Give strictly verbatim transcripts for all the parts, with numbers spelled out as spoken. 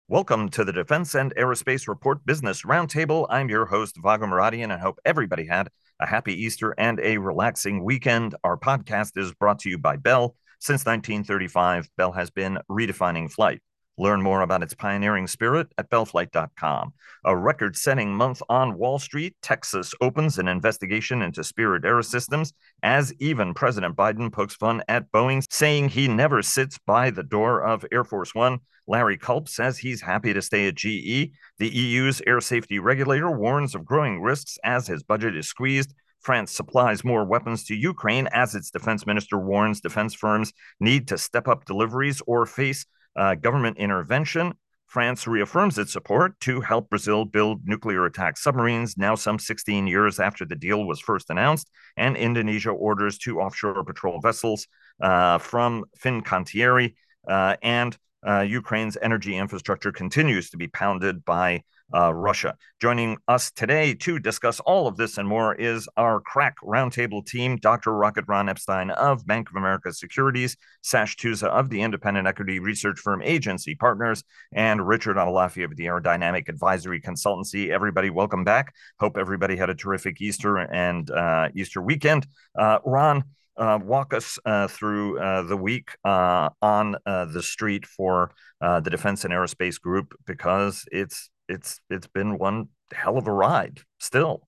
Welcome to the Defense and Aerospace Report Business Roundtable. I'm your host, Vago Muradian, and I hope everybody had a happy Easter and a relaxing weekend. Our podcast is brought to you by Bell. Since nineteen thirty-five, Bell has been redefining flight. Learn more about its pioneering spirit at bell flight dot com. A record-setting month on Wall Street, Texas opens an investigation into Spirit Aerosystems as even President Biden pokes fun at Boeing, saying he never sits by the door of Air Force One. Larry Culp says he's happy to stay at G E. The E U's air safety regulator warns of growing risks as his budget is squeezed. France supplies more weapons to Ukraine as its defense minister warns defense firms need to step up deliveries or face uh, government intervention. France reaffirms its support to help Brazil build nuclear attack submarines, now some sixteen years after the deal was first announced. And Indonesia orders two offshore patrol vessels uh, from Fincantieri. Uh, and uh, Ukraine's energy infrastructure continues to be pounded by uh, Russia. Joining us today to discuss all of this and more is our crack roundtable team, Doctor Rocket Ron Epstein of Bank of America Securities, Sash Tusa of the independent equity research firm Agency Partners, and Richard Abalafi of the Aerodynamic Advisory Consultancy. Everybody, welcome back. Hope everybody had a terrific Easter and uh, Easter weekend. Uh, Ron, Uh, walk us uh, through uh, the week uh, on uh, the street for uh, the Defense and Aerospace Group, because it's it's it's been one hell of a ride still.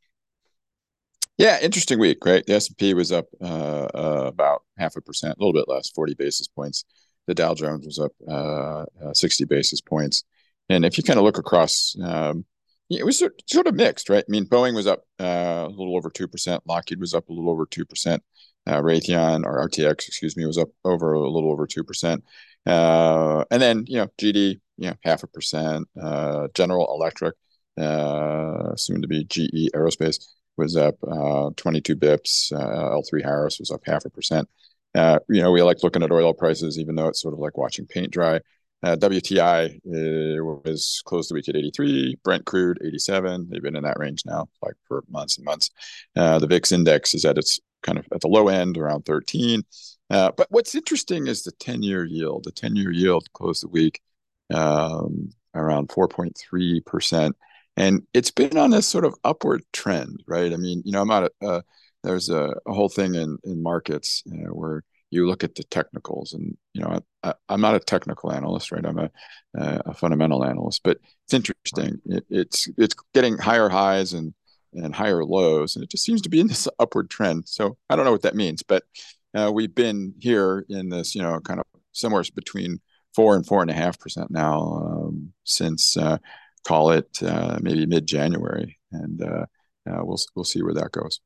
Yeah, interesting week, right? The S and P was up uh, uh, about half a percent, a little bit less, forty basis points. The Dow Jones was up uh, uh, sixty basis points. And if you kind of look across, um, it was sort of mixed, right? I mean, Boeing was up uh, a little over two percent. Lockheed was up a little over two percent. Uh, Raytheon or R T X, excuse me, was up over a little over two percent. Uh, and then, you know, G D, you know, half a percent. Uh, General Electric, uh, soon to be G E Aerospace, was up uh, twenty-two bips. Uh, L three Harris was up half a percent. Uh, you know, we like looking at oil prices, even though it's sort of like watching paint dry. Uh, W T I uh, was closed the week at eighty-three. Brent crude, eighty-seven. They've been in that range now, like for months and months. Uh, the V I X index is at its kind of at the low end, around thirteen. Uh, but what's interesting is the ten-year yield. The ten-year yield closed the week um, around four point three percent. And it's been on this sort of upward trend, right? I mean, you know, I'm not a, uh, there's a, a whole thing in, in markets you know, where you look at the technicals and, you know, I, I'm not a technical analyst, right? I'm a, a fundamental analyst, but it's interesting. It, it's, it's getting higher highs and, and higher lows, and it just seems to be in this upward trend. So I don't know what that means, but uh, we've been here in this, you know, kind of somewhere between four and four and a half percent now um, since uh, call it uh, maybe mid-January, and uh, uh, we'll we'll see where that goes.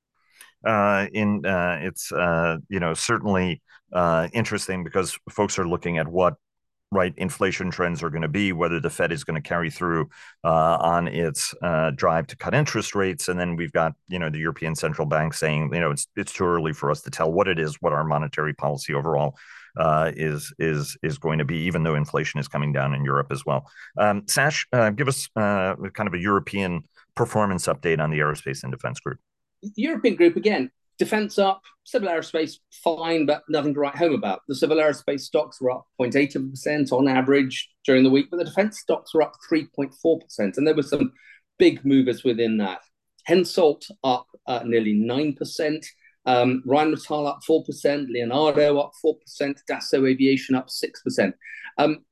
Uh, in uh, it's uh, you know certainly uh, interesting because folks are looking at what right inflation trends are going to be, whether the Fed is going to carry through uh, on its uh, drive to cut interest rates, and then we've got you know the European Central Bank saying you know it's it's too early for us to tell what it is, what our monetary policy overall uh, is is is going to be, even though inflation is coming down in Europe as well. Um, Sash, uh, give us uh, kind of a European performance update on the aerospace and defense group. European group again. Defense up, civil aerospace fine, but nothing to write home about. The civil aerospace stocks were up zero point eight percent on average during the week, but the defense stocks were up three point four percent. And there were some big movers within that. Hensoldt up uh, nearly nine percent. Um, Rheinmetall up four percent. Leonardo up four percent. Dassault Aviation up six percent. Um,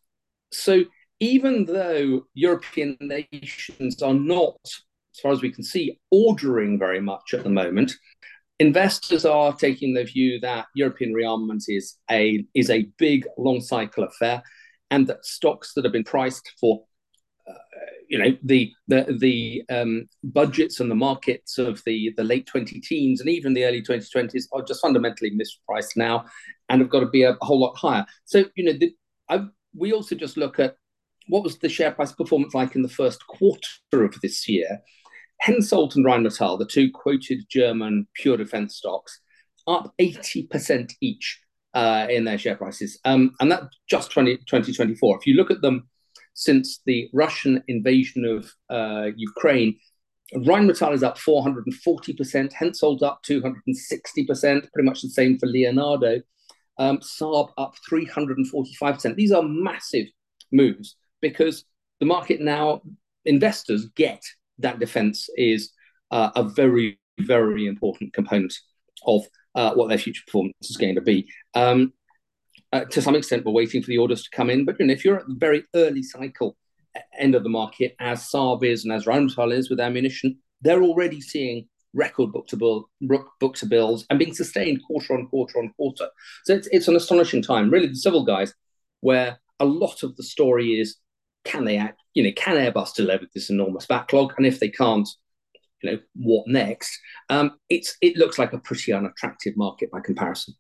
so even though European nations are not, as far as we can see, ordering very much at the moment, investors are taking the view that European rearmament is a is a big, long cycle affair, and that stocks that have been priced for, uh, you know, the the the um, budgets and the markets of the the late twenty teens and even the early twenty twenties are just fundamentally mispriced now, and have got to be a, a whole lot higher. So, you know, the, I, we also just look at what was the share price performance like in the first quarter of this year. Hensoldt and Rheinmetall, the two quoted German pure defense stocks, up eighty percent each uh, in their share prices. Um, and that's just twenty twenty-four. If you look at them since the Russian invasion of uh, Ukraine, Rheinmetall is up four hundred forty percent, Hensoldt up two hundred sixty percent, pretty much the same for Leonardo. Um, Saab up three hundred forty-five percent. These are massive moves because the market now, investors get that defense is uh, a very, very important component of uh, what their future performance is going to be. Um, uh, to some extent, we're waiting for the orders to come in, but you know, if you're at the very early cycle end of the market, as Saab is and as Rheinmetall is with ammunition, they're already seeing record book to bill, book to bills, and being sustained quarter on quarter on quarter. So it's it's an astonishing time, really. The civil guys, where a lot of the story is, can they act? You know, can Airbus deliver this enormous backlog? And if they can't, you know, what next? Um, it's it looks like a pretty unattractive market by comparison.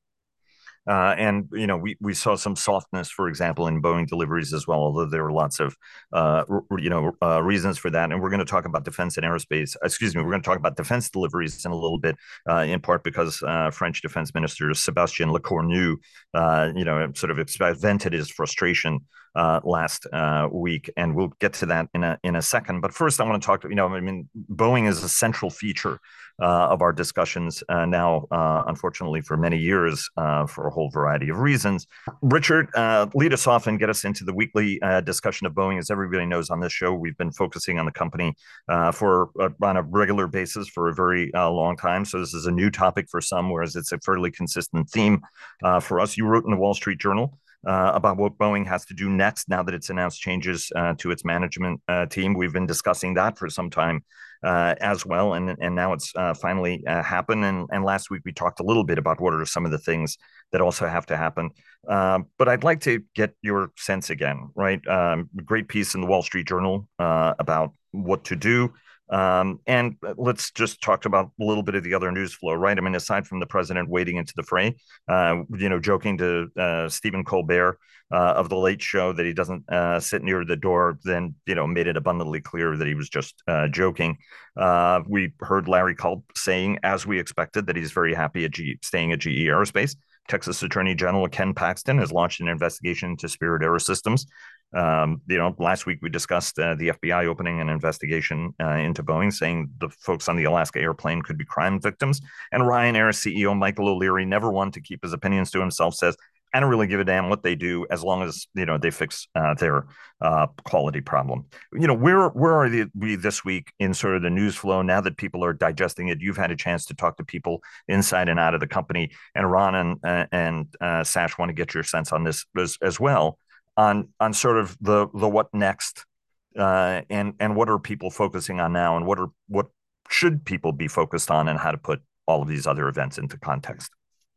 Uh, and, you know, we, we saw some softness, for example, in Boeing deliveries as well, although there were lots of, uh, you know, uh, reasons for that. And we're going to talk about defense and aerospace. Excuse me, we're going to talk about defense deliveries in a little bit, uh, in part because uh, French Defense Minister Sébastien Lecornu, uh, you know, sort of vented his frustration uh, last uh, week. And we'll get to that in a, in a second. But first, I want to talk, you know, I mean, Boeing is a central feature Uh, of our discussions uh, now, uh, unfortunately, for many years, uh, for a whole variety of reasons. Richard, uh, lead us off and get us into the weekly uh, discussion of Boeing. As everybody knows on this show, we've been focusing on the company uh, for uh, on a regular basis for a very uh, long time. So this is a new topic for some, whereas it's a fairly consistent theme uh, for us. You wrote in the Wall Street Journal Uh, about what Boeing has to do next now that it's announced changes uh, to its management uh, team. We've been discussing that for some time uh, as well, and and now it's uh, finally uh, happened. And, and last week we talked a little bit about what are some of the things that also have to happen. Uh, but I'd like to get your sense again, right? Um, great piece in the Wall Street Journal uh, about what to do. Um, and let's just talk about a little bit of the other news flow, right? I mean, aside from the president wading into the fray, uh, you know, joking to uh, Stephen Colbert uh, of The Late Show that he doesn't uh, sit near the door, then, you know, made it abundantly clear that he was just uh, joking. Uh, we heard Larry Culp saying, as we expected, that he's very happy at G- staying at G E Aerospace. Texas Attorney General Ken Paxton has launched an investigation into Spirit AeroSystems. Um, you know, last week we discussed uh, the F B I opening an investigation uh, into Boeing, saying the folks on the Alaska airplane could be crime victims. And Ryanair C E O Michael O'Leary, never one to keep his opinions to himself, says, I don't really give a damn what they do as long as, you know, they fix uh, their uh, quality problem. You know, where where are the, we this week in sort of the news flow now that people are digesting it? You've had a chance to talk to people inside and out of the company, and Ron and uh, and uh, Sash want to get your sense on this as, as well. On on sort of the the what next, uh, and and what are people focusing on now, and what are what should people be focused on, and how to put all of these other events into context.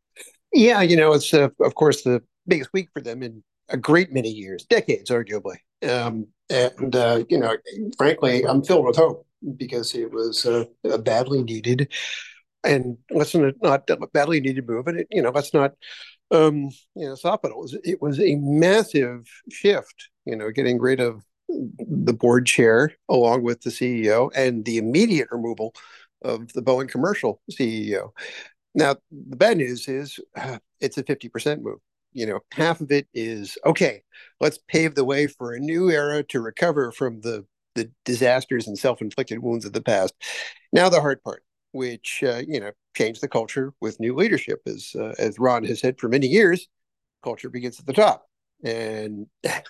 Yeah, you know, it's uh, of course the biggest week for them in a great many years, decades, arguably. Um, and uh, you know, frankly, I'm filled with hope because it was uh, a badly needed, and let's not a badly needed move, and it, you know, let's not. Um, you know, stop it. It was, it was a massive shift, you know, getting rid of the board chair along with the C E O and the immediate removal of the Boeing commercial C E O. Now, the bad news is uh, it's a fifty percent move. You know, half of it is, okay, let's pave the way for a new era to recover from the, the disasters and self-inflicted wounds of the past. Now, the hard part, which, uh, you know, change the culture with new leadership. As, uh, as Ron has said for many years, culture begins at the top. And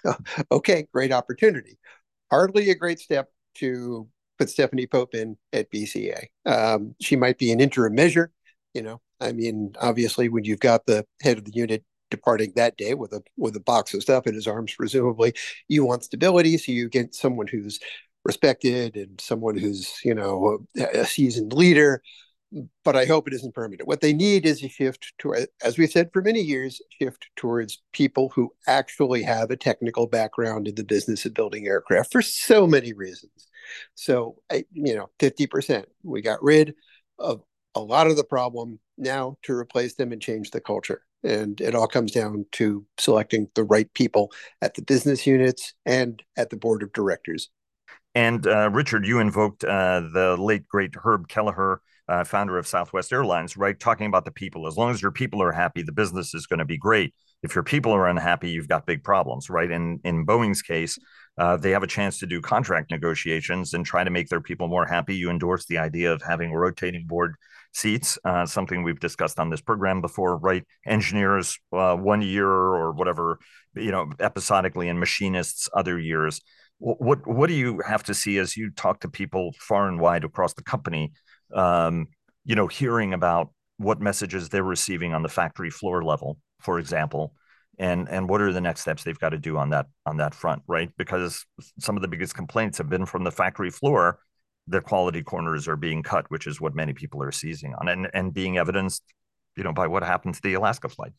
okay, great opportunity. Hardly a great step to put Stephanie Pope in at B C A. Um, she might be an interim measure. You know, I mean, obviously, when you've got the head of the unit departing that day with a with a box of stuff in his arms, presumably, you want stability. So you get someone who's respected and someone who's, you know, a, a seasoned leader. But I hope it isn't permanent. What they need is a shift to, as we've said for many years, shift towards people who actually have a technical background in the business of building aircraft for so many reasons. So, I, you know, fifty percent. We got rid of a lot of the problem now to replace them and change the culture. And it all comes down to selecting the right people at the business units and at the board of directors. And uh, Richard, you invoked uh, the late, great Herb Kelleher, uh, founder of Southwest Airlines, right? Talking about the people. As long as your people are happy, the business is going to be great. If your people are unhappy, you've got big problems, right? And in Boeing's case, uh, they have a chance to do contract negotiations and try to make their people more happy. You endorse the idea of having a rotating board seats, uh, something we've discussed on this program before, right? Engineers, uh, one year or whatever, you know, episodically, and machinists other years. What what do you have to see as you talk to people far and wide across the company, um, you know, hearing about what messages they're receiving on the factory floor level, for example, and and what are the next steps they've got to do on that on that front, right? Because some of the biggest complaints have been from the factory floor. The quality corners are being cut, which is what many people are seizing on, and and being evidenced, you know, by what happened to the Alaska flight.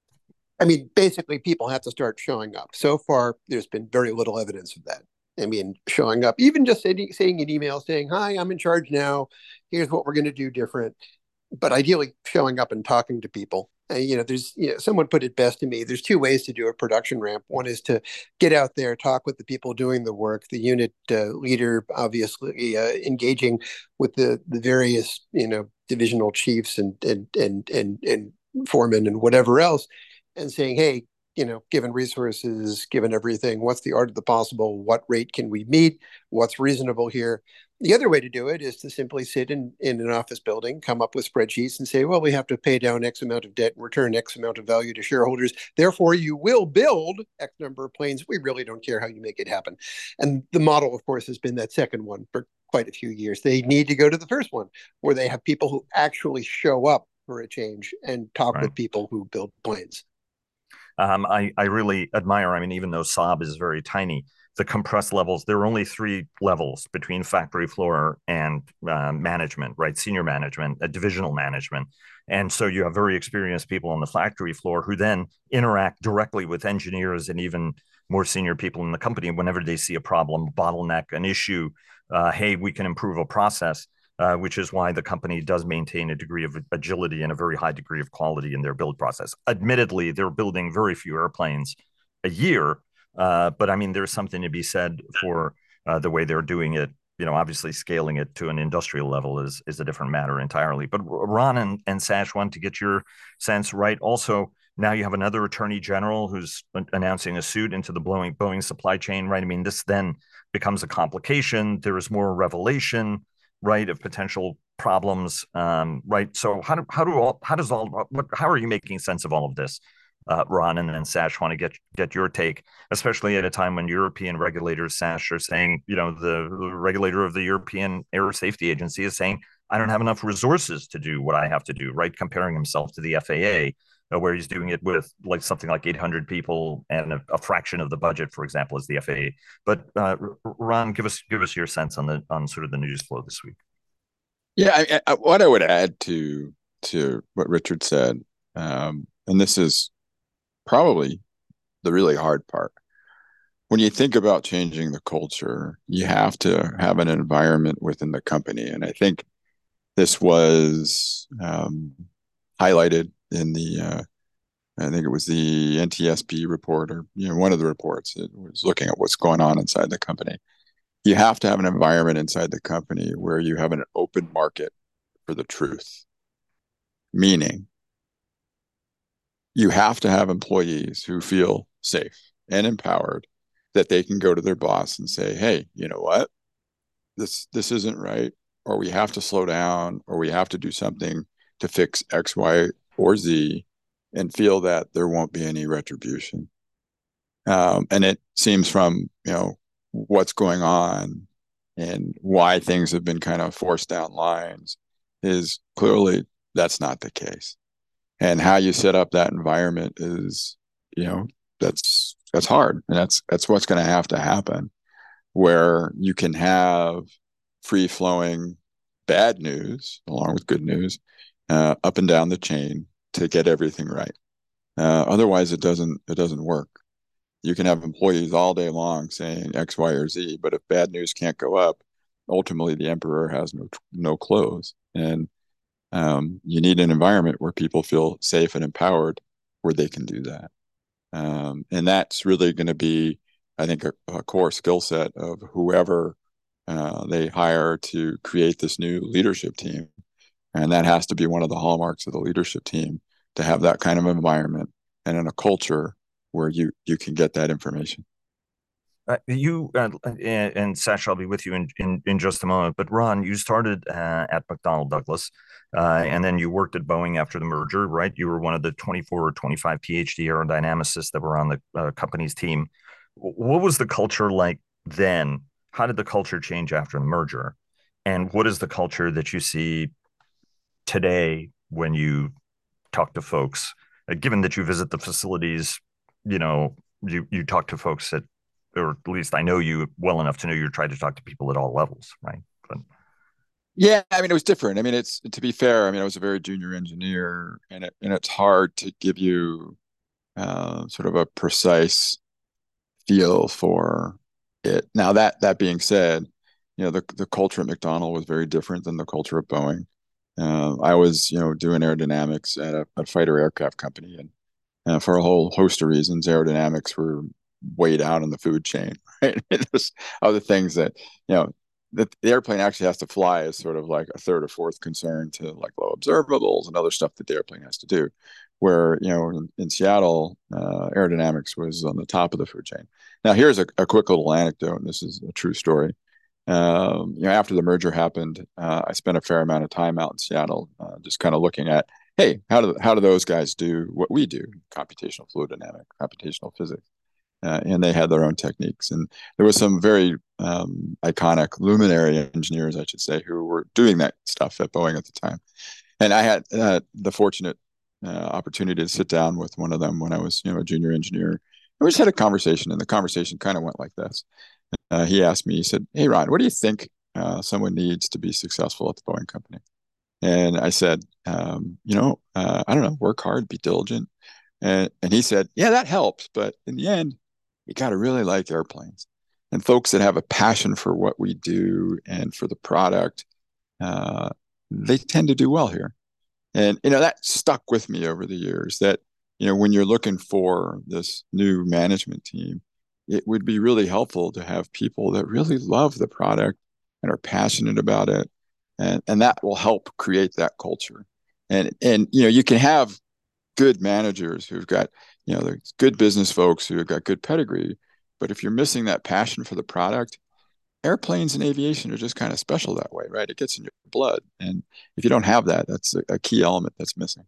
I mean, basically, people have to start showing up. So far, there's been very little evidence of that. I mean, showing up, even just saying, saying an email saying, "Hi, I'm in charge now. Here's what we're going to do different." But ideally, showing up and talking to people. Uh, you know, there's, you know, someone put it best to me. There's two ways to do a production ramp. One is to get out there, talk with the people doing the work, the unit uh, leader, obviously uh, engaging with the the various, you know, divisional chiefs and and and and and foremen and whatever else, and saying, hey, you know, given resources, given everything, what's the art of the possible? What rate can we meet? What's reasonable here? The other way to do it is to simply sit in, in an office building, come up with spreadsheets and say, well, we have to pay down X amount of debt and return X amount of value to shareholders. Therefore, you will build X number of planes. We really don't care how you make it happen. And the model, of course, has been that second one for quite a few years. They need to go to the first one, where they have people who actually show up for a change and talk right. with people who build planes. Um, I, I really admire, I mean, even though Saab is very tiny, the compressed levels, there are only three levels between factory floor and uh, management, right? Senior management, uh, divisional management. And so you have very experienced people on the factory floor who then interact directly with engineers and even more senior people in the company whenever they see a problem, bottleneck, an issue, uh, hey, we can improve a process. Uh, which is why the company does maintain a degree of agility and a very high degree of quality in their build process. Admittedly, they're building very few airplanes a year, uh, but I mean, there's something to be said for uh, the way they're doing it. You know, obviously scaling it to an industrial level is is a different matter entirely. But Ron and, and Sash, want to get your sense, right? Also, now you have another attorney general who's announcing a suit into the Boeing, Boeing supply chain, right? I mean, this then becomes a complication. There is more revelation, right, of potential problems, um, right? So how do how do all how does all what how are you making sense of all of this, uh, Ron, and then Sash, want to get get your take, especially at a time when European regulators, Sash, are saying, you know, the, the regulator of the European Air Safety Agency is saying, I don't have enough resources to do what I have to do, right? Comparing himself to the F A A, uh, where he's doing it with like something like eight hundred people and a, a fraction of the budget, for example, as the F A A. But uh, Ron, give us give us your sense on the on sort of the news flow this week. Yeah, I, I, what I would add to to what Richard said, um, and this is probably the really hard part. When you think about changing the culture, you have to have an environment within the company, and I think this was um, highlighted in the, uh, I think it was the N T S B report, or you know, one of the reports that was looking at what's going on inside the company. You have to have an environment inside the company where you have an open market for the truth. Meaning, you have to have employees who feel safe and empowered that they can go to their boss and say, hey, you know what? This this isn't right, or we have to slow down, or we have to do something to fix X, Y, or Z, and feel that there won't be any retribution. Um, and it seems from, you know, what's going on and why things have been kind of forced down lines is clearly that's not the case. And how you set up that environment is, you know, that's that's hard. And that's that's what's going to have to happen, where you can have free flowing bad news along with good news uh, up and down the chain to get everything right. Uh, otherwise, it doesn't it doesn't work. You can have employees all day long saying X, Y, or Z, but if bad news can't go up, ultimately the emperor has no no clothes. And um, you need an environment where people feel safe and empowered, where they can do that. Um, and that's really going to be, I think, a, a core skill set of whoever uh, they hire to create this new leadership team. And that has to be one of the hallmarks of the leadership team, to have that kind of environment and in a culture where you you can get that information. Uh, you uh, and, and Sash, I'll be with you in, in, in just a moment. But Ron, you started uh, at McDonnell Douglas, uh, and then you worked at Boeing after the merger, right? You were one of the twenty-four or twenty-five PhD aerodynamicists that were on the uh, company's team. What was the culture like then? How did the culture change after the merger? And what is the culture that you see today when you talk to folks? Uh, given that you visit the facilities, you know, you you talk to folks at, or at least I know you well enough to know you're trying to talk to people at all levels, right? But Yeah, I mean, it was different. I mean, it's to be fair. I mean, I was a very junior engineer, and it, and it's hard to give you uh, sort of a precise feel for it. Now that that being said, you know, the the culture at McDonnell was very different than the culture at Boeing. Uh, I was, you know, doing aerodynamics at a, a fighter aircraft company, and uh, for a whole host of reasons, aerodynamics were way down in the food chain, right? There's other things that, you know, that the airplane actually has to fly is sort of like a third or fourth concern to like low observables and other stuff that the airplane has to do. Where, you know, in, in Seattle, uh, aerodynamics was on the top of the food chain. Now, here's a, a quick little anecdote, and this is a true story. Um, you know, after the merger happened, uh, I spent a fair amount of time out in Seattle, uh, just kind of looking at, hey, how do how do those guys do what we do? Computational fluid dynamics, computational physics, uh, and they had their own techniques. And there was some very um, iconic luminary engineers, I should say, who were doing that stuff at Boeing at the time. And I had uh, the fortunate uh, opportunity to sit down with one of them when I was, you know, a junior engineer. And we just had a conversation, and the conversation kind of went like this. Uh, he asked me, he said, "Hey, Ron, what do you think uh, someone needs to be successful at the Boeing company?" And I said, um, you know, uh, I don't know, work hard, be diligent. And, and he said, yeah, that helps. But in the end, you got to really like airplanes. And folks that have a passion for what we do and for the product, uh, they tend to do well here. And, you know, that stuck with me over the years that, you know, when you're looking for this new management team, it would be really helpful to have people that really love the product and are passionate about it. And, and that will help create that culture. And, and, you know, you can have good managers who've got, you know, there's good business folks who have got good pedigree. But if you're missing that passion for the product, airplanes and aviation are just kind of special that way, right? It gets in your blood. And if you don't have that, that's a, a key element that's missing.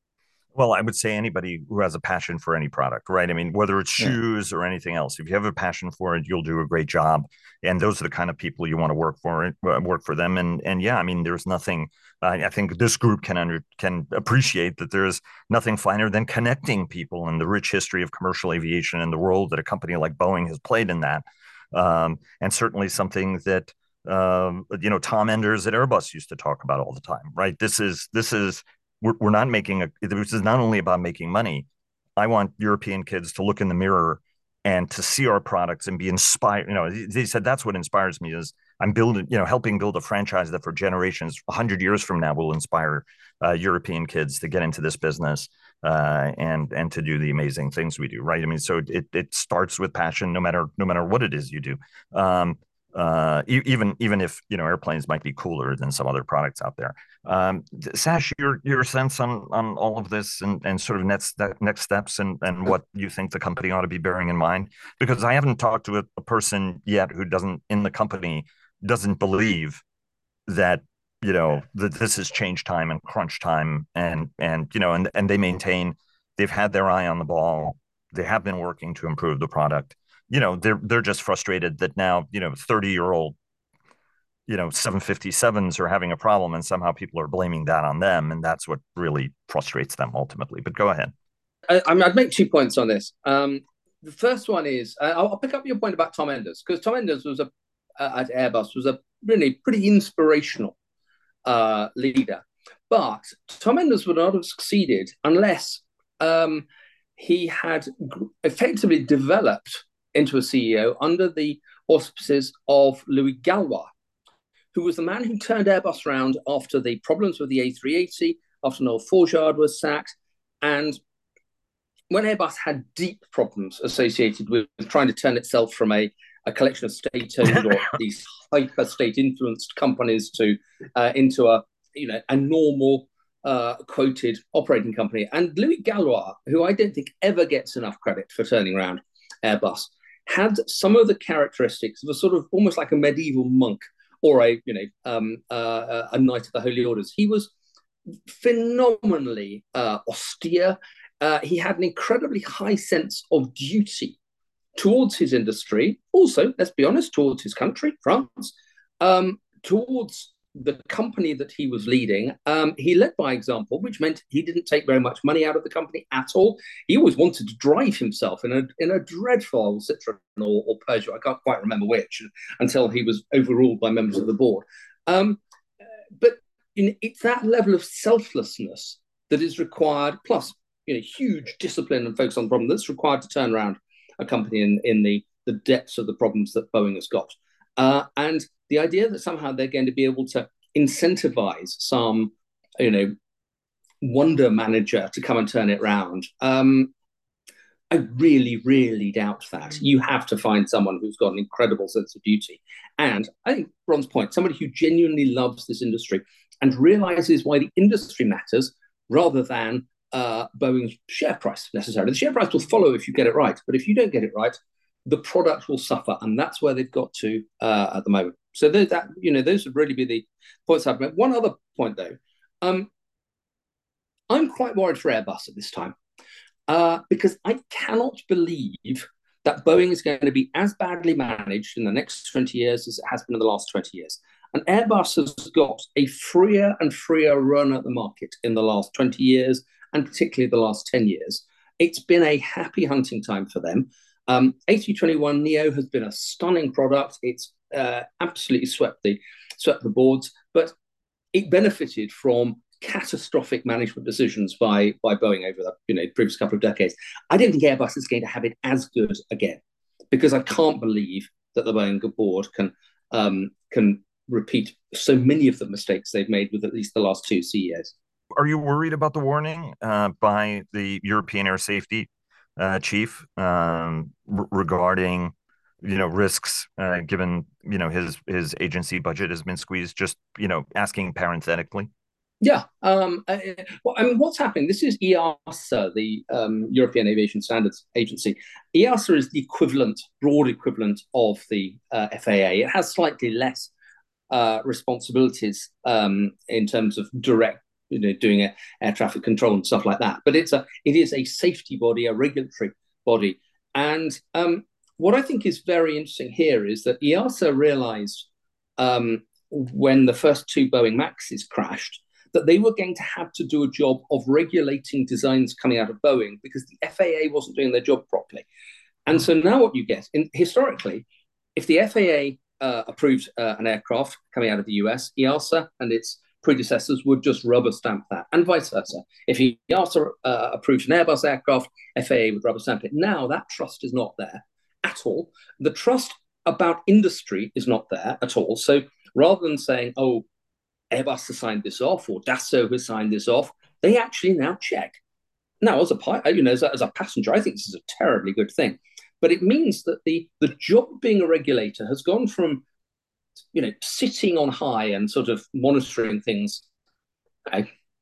well, I would say anybody who has a passion for any product, right? I mean, whether it's Yeah. shoes or anything else, if you have a passion for it, you'll do a great job. And those are the kind of people you want to work for, work for them. And and yeah, I mean, there's nothing. Uh, I think this group can under can appreciate that there's nothing finer than connecting people and the rich history of commercial aviation and the role that a company like Boeing has played in that. Um, and certainly something that um, you know Tom Enders at Airbus used to talk about all the time, right? This is this is we're, we're not making a this is not only about making money. I want European kids to look in the mirror and to see our products and be inspired. You know, they said that's what inspires me is I'm building, you know, helping build a franchise that for generations, a hundred years from now, will inspire uh, European kids to get into this business uh, and and to do the amazing things we do. Right? I mean, so it it starts with passion, no matter no matter what it is you do. Um, uh, even even if you know airplanes might be cooler than some other products out there. Um, Sash, your your sense on on all of this and, and sort of next next steps and, and what you think the company ought to be bearing in mind, because I haven't talked to a, a person yet who doesn't in the company doesn't believe that you know that this is change time and crunch time and and you know and and they maintain they've had their eye on the ball. They have been working to improve the product. You know, they're they're just frustrated that now, you know, thirty year old, you know, seven fifty-sevens are having a problem and somehow people are blaming that on them. And that's what really frustrates them ultimately. But go ahead. I, I mean, I'd make two points on this. Um, the first one is uh, I'll, I'll pick up your point about Tom Enders, because Tom Enders was a uh, at Airbus was a really pretty inspirational uh, leader. But Tom Enders would not have succeeded unless um, he had effectively developed into a C E O under the auspices of Louis Gallois, who was the man who turned Airbus around after the problems with the A three eighty, after Noel Forgeard was sacked. And when Airbus had deep problems associated with trying to turn itself from a, a collection of state-owned or these hyper-state-influenced companies to uh, into a you know a normal uh, quoted operating company. And Louis Gallois, who I don't think ever gets enough credit for turning around Airbus, had some of the characteristics of a sort of almost like a medieval monk or a you know um, uh, a knight of the holy orders. He was phenomenally uh, austere. Uh, he had an incredibly high sense of duty towards his industry, also, let's be honest, towards his country, France, um, towards the company that he was leading. Um, he led by example, which meant he didn't take very much money out of the company at all. He always wanted to drive himself in a in a dreadful Citroen or, or Peugeot, I can't quite remember which, until he was overruled by members of the board. Um, but in, it's that level of selflessness that is required, plus you know, huge discipline and focus on the problem that's required to turn around a company in, in the, the depths of the problems that Boeing has got. Uh, and the idea that somehow they're going to be able to incentivize some, you know, wonder manager to come and turn it around, um, I really, really doubt that. You have to find someone who's got an incredible sense of duty. And I think Ron's point, somebody who genuinely loves this industry and realizes why the industry matters rather than uh, Boeing's share price necessarily. The share price will follow if you get it right. But if you don't get it right, the product will suffer. And that's where they've got to uh, at the moment. So that, you know, those would really be the points I'd make. One other point, though. Um, I'm quite worried for Airbus at this time. Uh, because I cannot believe that Boeing is going to be as badly managed in the next twenty years as it has been in the last twenty years. And Airbus has got a freer and freer run at the market in the last twenty years, and particularly the last ten years. It's been a happy hunting time for them. Um, A three twenty-one neo has been a stunning product. It's uh, absolutely swept the, swept the boards, but it benefited from catastrophic management decisions by by Boeing over the you know previous couple of decades. I don't think Airbus is going to have it as good again, because I can't believe that the Boeing board can um, can repeat so many of the mistakes they've made with at least the last two C E Os. Are you worried about the warning uh, by the European Air Safety uh, chief um, r- regarding you know risks uh, given you know his his agency budget has been squeezed? Just you know asking parenthetically. Yeah. Um, I, well, I mean, what's happening? This is E A S A, the um, European Aviation Standards Agency. E A S A is the equivalent, broad equivalent of the uh, F A A. It has slightly less uh, responsibilities um, in terms of direct, you know, doing air, air traffic control and stuff like that. But it's a, it is a safety body, a regulatory body. And um, what I think is very interesting here is that E A S A realized um, when the first two Boeing Maxes crashed, that they were going to have to do a job of regulating designs coming out of Boeing because the F A A wasn't doing their job properly. And so now what you get, in, historically, if the F A A uh, approved uh, an aircraft coming out of the U S, E A S A and its predecessors would just rubber stamp that, and vice versa. If E A S A uh, approved an Airbus aircraft, F A A would rubber stamp it. Now that trust is not there at all. The trust about industry is not there at all. So rather than saying, oh, Airbus has signed this off, or Dassault has signed this off, they actually now check. Now, as a you know, as a, as a passenger, I think this is a terribly good thing. But it means that the, the job of being a regulator has gone from, you know, sitting on high and sort of monitoring things, uh,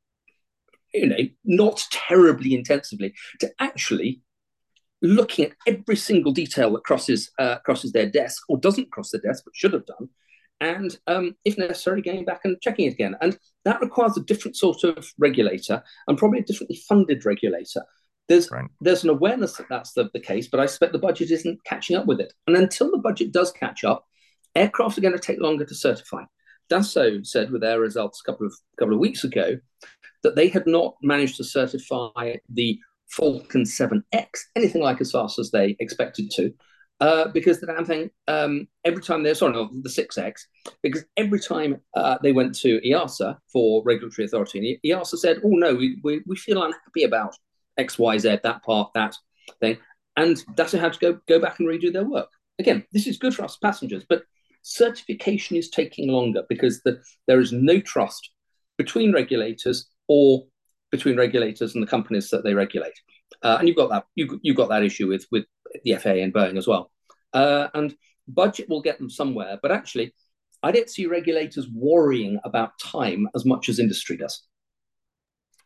you know, not terribly intensively, to actually looking at every single detail that crosses uh, crosses their desk, or doesn't cross their desk, but should have done, and um, if necessary, going back and checking it again. And that requires a different sort of regulator, and probably a differently funded regulator. There's right. there's an awareness that that's the, the case, but I suspect the budget isn't catching up with it. And until the budget does catch up, aircraft are going to take longer to certify. Dassault said with their results a couple of couple of weeks ago that they had not managed to certify the Falcon seven X anything like as fast as they expected to. Uh, because the damn thing, um, every time they're, sorry, no, the six X, because every time uh, they went to E A S A for regulatory authority, and E A S A said, oh no, we, we, we feel unhappy about X, Y, Z, that part, that thing. And Dassault had to go, go back and redo their work. Again, this is good for us passengers, but certification is taking longer because the, there is no trust between regulators or between regulators and the companies that they regulate. Uh, and you've got that you you've got that issue with with the F A A and Boeing as well. Uh, and budget will get them somewhere, but actually, I don't see regulators worrying about time as much as industry does.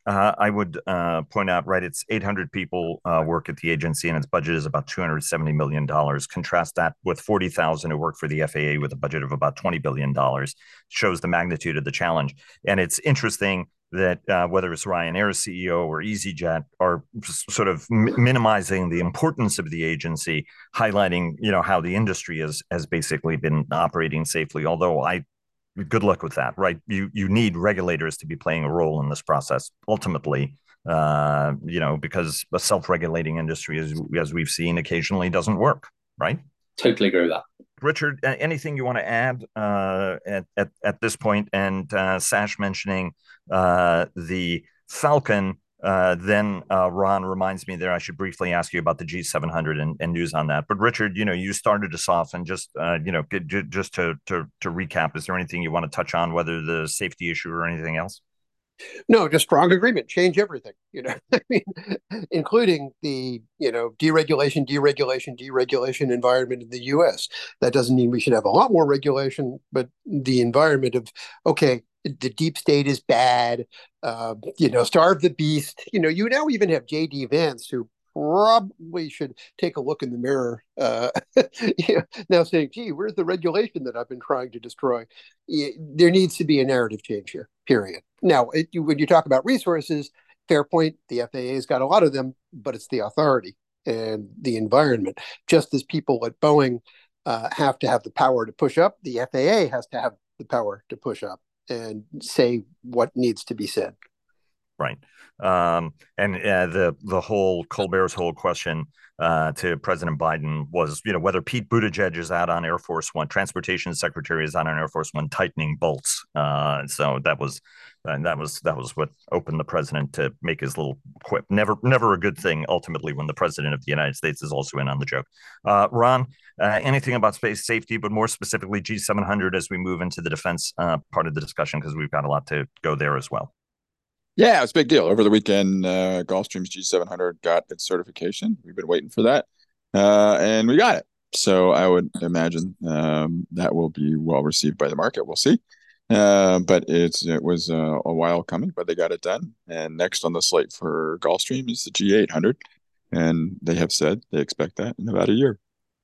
Uh, I would uh, point out, right, it's eight hundred people uh, work at the agency and its budget is about two hundred seventy million dollars. Contrast that with forty thousand who work for the F A A with a budget of about twenty billion dollars. Shows the magnitude of the challenge. And it's interesting that uh, whether it's Ryanair's C E O or EasyJet are sort of m- minimizing the importance of the agency, highlighting, you know, how the industry has, has basically been operating safely. Although I good luck with that, right? You you need regulators to be playing a role in this process ultimately, uh, you know, because a self-regulating industry, as, as we've seen occasionally, doesn't work, right? Totally agree with that. Richard, anything you want to add uh, at, at, at this point? And uh, Sash mentioning uh, the Falcon, uh, then uh, Ron reminds me there I should briefly ask you about the G seven hundred and, and news on that. But Richard, you know, you started us off, and just uh, you know, get, just to, to to recap, is there anything you want to touch on, whether the safety issue or anything else? No, just strong agreement, change everything, you know, I mean, including the, you know, deregulation, deregulation, deregulation environment in the U S. That doesn't mean we should have a lot more regulation, but the environment of, okay, the deep state is bad, uh, you know, starve the beast. You know, you now even have J D Vance, who probably should take a look in the mirror uh, you know, now saying, gee, where's the regulation that I've been trying to destroy? There needs to be a narrative change here, period. Now, it, when you talk about resources, fair point, the F A A's got a lot of them, but it's the authority and the environment. Just as people at Boeing uh, have to have the power to push up, the F A A has to have the power to push up and say what needs to be said. Right. Um, and uh, the the whole Colbert's whole question uh, to President Biden was, you know, whether Pete Buttigieg is out on Air Force One, Transportation Secretary is out on Air Force One, tightening bolts. Uh, so that was uh, that was that was what opened the president to make his little quip. Never never a good thing ultimately when the president of the United States is also in on the joke. Uh, Ron, uh, anything about space safety, but more specifically G seven hundred as we move into the defense uh, part of the discussion, because we've got a lot to go there as well. Yeah, it's a big deal. Over the weekend, uh, Gulfstream's G seven hundred got its certification. We've been waiting for that, uh, and we got it. So I would imagine um, that will be well received by the market. We'll see. Uh, but it's it was uh, a while coming, but they got it done. And next on the slate for Gulfstream is the G eight hundred, and they have said they expect that in about a year.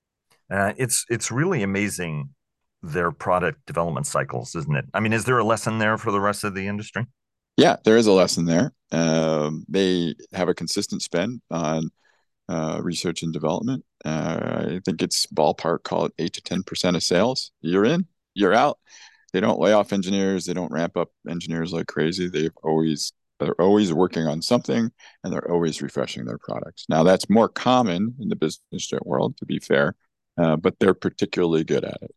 Uh, it's it's really amazing, their product development cycles, isn't it? I mean, is there a lesson there for the rest of the industry? Yeah, there is a lesson there. Um, they have a consistent spend on uh, research and development. Uh, I think it's ballpark, call it eight to ten percent of sales. You're in, you're out. They don't lay off engineers. They don't ramp up engineers like crazy. They've always they're always working on something, and they're always refreshing their products. Now that's more common in the business jet world, to be fair, uh, but they're particularly good at it.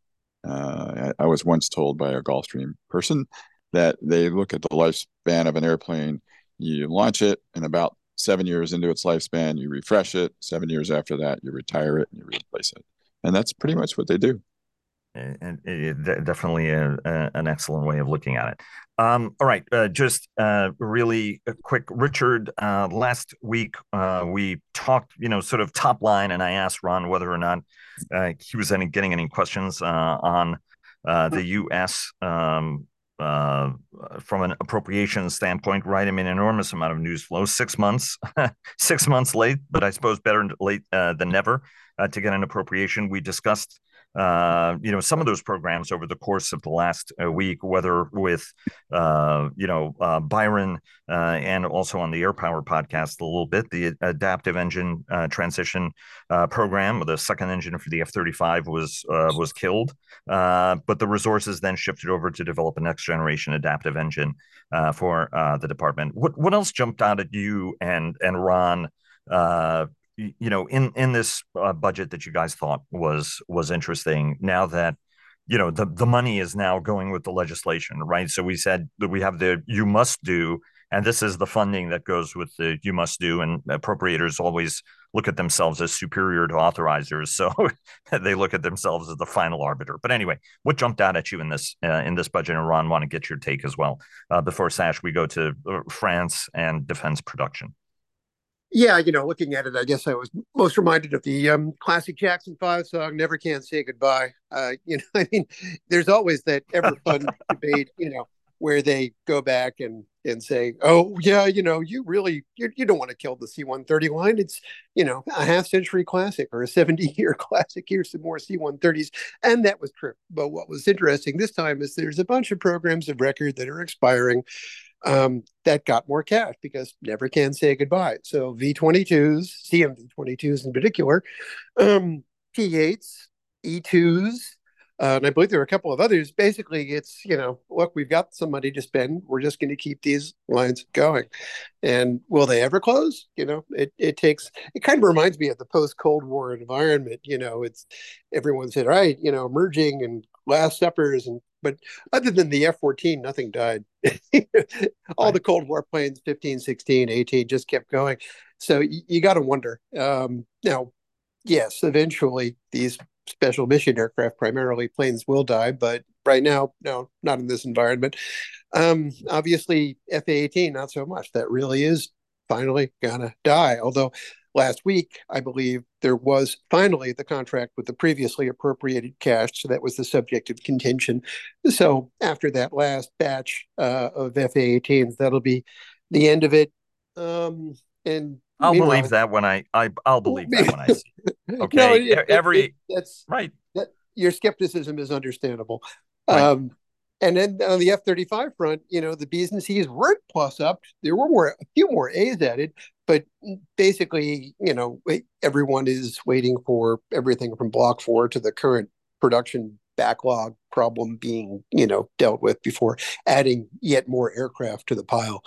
Uh, I, I was once told by a Gulfstream person that they look at the lifespan of an airplane. You launch it, and about seven years into its lifespan, you refresh it. Seven years after that, you retire it and you replace it. And that's pretty much what they do. And it, it, definitely a, a, an excellent way of looking at it. Um, all right, uh, just uh, really quick, Richard. Uh, last week uh, we talked, you know, sort of top line, and I asked Ron whether or not uh, he was any, getting any questions uh, on uh, the U S Um, uh, from an appropriations standpoint, right? I mean, enormous amount of news flow. Six months, six months late, but I suppose better late uh, than never uh, to get an appropriation. We discussed uh, you know, some of those programs over the course of the last uh, week, whether with, uh, you know, uh, Byron uh, and also on the Air Power podcast a little bit, the adaptive engine uh, transition uh, program, the second engine for the F thirty-five was uh, was killed, uh, but the resources then shifted over to develop a next generation adaptive engine uh, for uh, the department. What what else jumped out at you and and Ron? Uh, you know, in in this uh, budget that you guys thought was was interesting, now that, you know, the the money is now going with the legislation, right? So we said that we have the you must do, and this is the funding that goes with the you must do, and appropriators always look at themselves as superior to authorizers, so they look at themselves as the final arbiter. But anyway, what jumped out at you in this uh, in this budget? And Ron, want to get your take as well uh, before Sash we go to uh, France and defense production. Yeah, you know, looking at it, I guess I was most reminded of the um, classic Jackson Five song, "Never Can Say Goodbye." Uh, you know, I mean, there's always that ever fun debate, you know, where they go back and and say, oh, yeah, you know, you really, you, you don't want to kill the C one thirty line. It's, you know, a half century classic or a seventy year classic. Here's some more C one thirties. And that was true. But what was interesting this time is there's a bunch of programs of record that are expiring um, that got more cash because never can say goodbye. So V twenty-twos, C M V twenty-twos in particular, um, T eights, E twos, uh, and I believe there are a couple of others. Basically, it's, you know, look, we've got some money to spend. We're just going to keep these lines going. And will they ever close? You know, it, it takes, it kind of reminds me of the post-Cold War environment. You know, it's, everyone said, all right, you know, merging and Last Suppers, and but other than the F fourteen, nothing died. All right. The Cold War planes, fifteen, sixteen, eighteen, just kept going. So you, you got to wonder. Um, now, yes, eventually these special mission aircraft, primarily planes, will die, but right now, no, not in this environment. Um, obviously, F A eighteen, not so much. That really is finally gonna die. Although last week, I believe there was finally the contract with the previously appropriated cash, so that was the subject of contention. So after that last batch uh, of F A eighteens, that'll be the end of it. Um, and I'll believe that when I, I I'll believe that when I see it. Okay, no, it, it, every it, that's right. That, your skepticism is understandable. Right. Um, and then on the F thirty-five front, you know, the B's and C's weren't plus up. There were more, a few more A's added, but basically, you know, everyone is waiting for everything from Block four to the current production backlog problem being, you know, dealt with before adding yet more aircraft to the pile.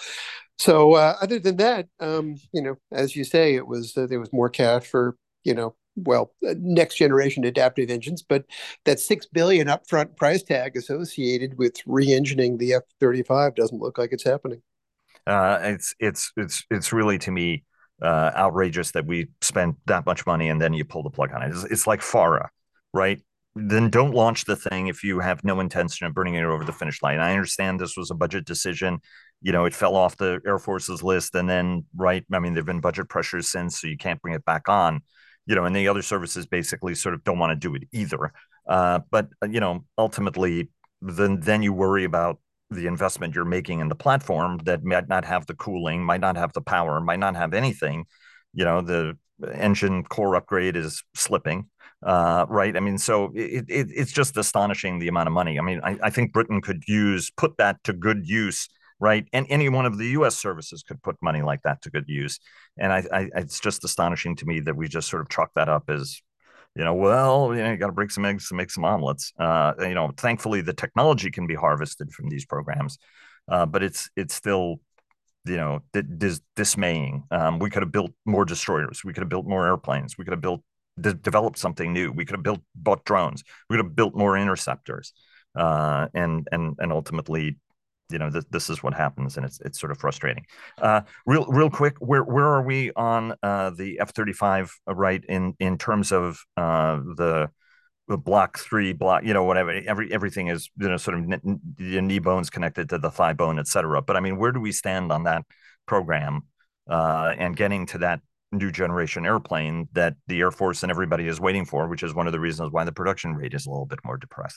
So uh, other than that, um, you know, as you say, it was uh, there was more cash for, you know, well, next generation adaptive engines, but that six billion upfront price tag associated with re-engineering the F thirty-five doesn't look like it's happening. Uh, it's it's it's it's really, to me, uh, outrageous that we spent that much money and then you pull the plug on it. It's, it's like FARA, right? Then don't launch the thing if you have no intention of bringing it over the finish line. I understand this was a budget decision. You know, it fell off the Air Force's list, and then, right, I mean, there've been budget pressures since, so you can't bring it back on. You know, and the other services basically sort of don't want to do it either. Uh, but, you know, ultimately, then then you worry about the investment you're making in the platform that might not have the cooling, might not have the power, might not have anything. You know, the engine core upgrade is slipping, uh, right? I mean, so it, it, it's just astonishing the amount of money. I mean, I, I think Britain could use, put that to good use, right? And any one of the U S services could put money like that to good use. And I, I it's just astonishing to me that we just sort of chalk that up as, you know, well, you know, you got to break some eggs to make some omelets. Uh, you know, thankfully the technology can be harvested from these programs, uh, but it's it's still, you know, dis- dismaying. Um, we could have built more destroyers. We could have built more airplanes. We could have built de- developed something new. We could have built bought drones. We could have built more interceptors, uh, and and and ultimately, you know, this, this is what happens, and it's it's sort of frustrating. Uh, real real quick, where where are we on uh, the F thirty-five, right, in in terms of uh, the the block three block, you know, whatever, every everything is, you know, sort of the knee bones connected to the thigh bone, et cetera. But I mean, where do we stand on that program uh, and getting to that new generation airplane that the Air Force and everybody is waiting for, which is one of the reasons why the production rate is a little bit more depressed?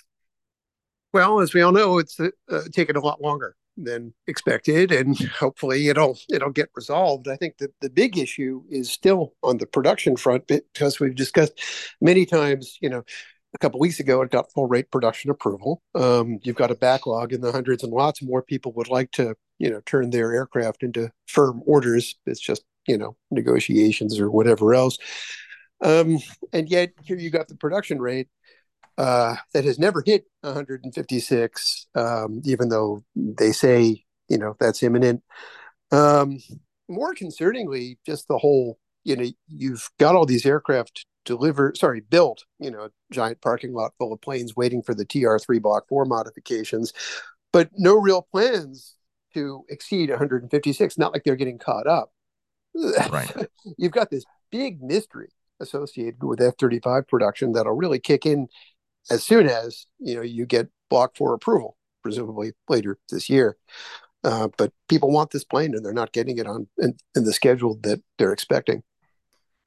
Well, as we all know, it's uh, taken a lot longer than expected, and hopefully it'll it'll get resolved. I think that the big issue is still on the production front, because we've discussed many times, you know, a couple of weeks ago, it got full rate production approval. Um, you've got a backlog in the hundreds, and lots more people would like to, you know, turn their aircraft into firm orders. It's just, you know, negotiations or whatever else. Um, and yet here you got the production rate uh, that has never hit one hundred fifty-six, um, even though they say, you know, that's imminent. Um, more concerningly, just the whole, you know, you've got all these aircraft delivered, sorry, built, you know, giant parking lot full of planes waiting for the T R three Block four modifications, but no real plans to exceed one hundred fifty-six, not like they're getting caught up. Right. You've got this big mystery associated with F thirty-five production that'll really kick in as soon as, you know, you get Block four approval, presumably later this year. Uh, but people want this plane, and they're not getting it on in, in the schedule that they're expecting.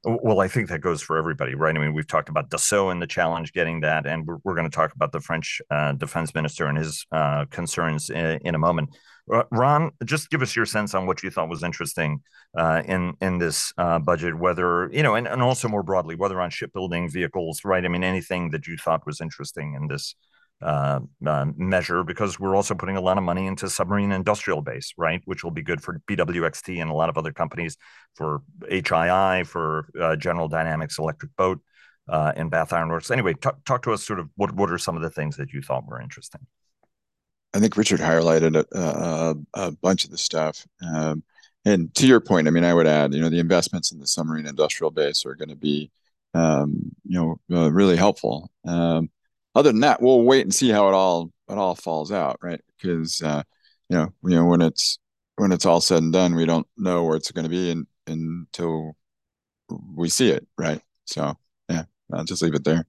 Well, I think that goes for everybody, right? I mean, we've talked about Dassault and the challenge getting that, and we're, we're going to talk about the French uh, defense minister and his uh, concerns in, in a moment. Uh, Ron, just give us your sense on what you thought was interesting uh, in in this uh, budget, whether, you know, and, and also more broadly, whether on shipbuilding, vehicles, right? I mean, anything that you thought was interesting in this uh, uh, measure, because we're also putting a lot of money into submarine industrial base, right, which will be good for B W X T and a lot of other companies, for H I I, for uh, General Dynamics Electric Boat, uh, and Bath Iron Works. Anyway, talk, talk to us sort of what what are some of the things that you thought were interesting? I think Richard highlighted a, a, a bunch of the stuff. Um, and to your point, I mean, I would add, you know, the investments in the submarine industrial base are going to be, um, you know, uh, really helpful. Um, other than that, we'll wait and see how it all it all falls out, right? Because uh, you know, you know, when it's when it's all said and done, we don't know where it's going to be in, in, until we see it, right? So yeah, I'll just leave it there.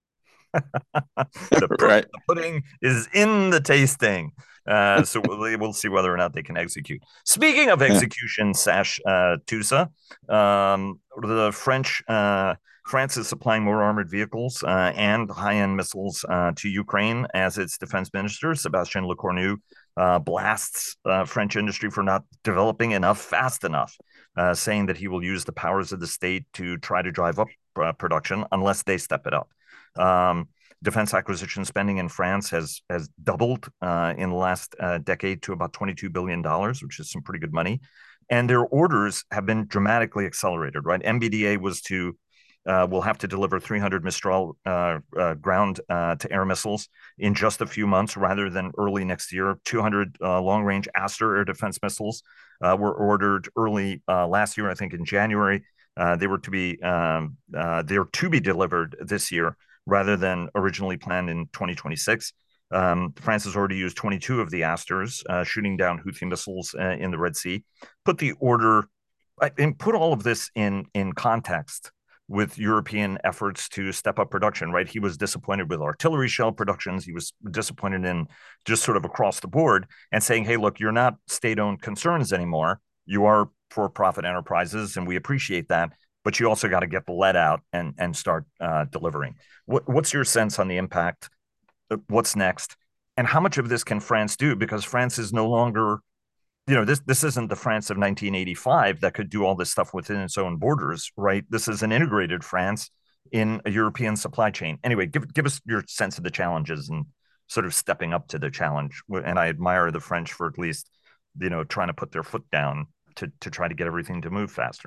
the, right. the pudding is in the tasting. Uh, so we'll, we'll see whether or not they can execute. Speaking of execution, yeah. Sash uh, Tusa, um, the French, uh, France is supplying more armored vehicles uh, and high-end missiles uh, to Ukraine as its defense minister, Sebastien Lecornu, uh, blasts uh, French industry for not developing enough fast enough, uh, saying that he will use the powers of the state to try to drive up uh, production unless they step it up. Um, defense acquisition spending in France has has doubled uh, in the last uh, decade to about twenty-two billion dollars, which is some pretty good money. And their orders have been dramatically accelerated, right? M B D A was to, uh, will have to deliver three hundred Mistral uh, uh, ground uh, to air missiles in just a few months rather than early next year. two hundred uh, long range Aster air defense missiles uh, were ordered early uh, last year, I think in January. Uh, they were to be, um, uh, they're to be delivered this year, rather than originally planned in twenty twenty-six. Um, France has already used twenty-two of the Asters, uh, shooting down Houthi missiles uh, in the Red Sea. Put the order, and put all of this in, in context with European efforts to step up production, right? He was disappointed with artillery shell productions. He was disappointed in just sort of across the board, and saying, hey, look, you're not state-owned concerns anymore. You are for-profit enterprises, and we appreciate that. But you also got to get the lead out and and start uh, delivering. What, what's your sense on the impact? What's next? And how much of this can France do? Because France is no longer, you know, this this isn't the France of nineteen eighty-five that could do all this stuff within its own borders, right? This is an integrated France in a European supply chain. Anyway, give give us your sense of the challenges and sort of stepping up to the challenge. And I admire the French for at least, you know, trying to put their foot down to to try to get everything to move faster.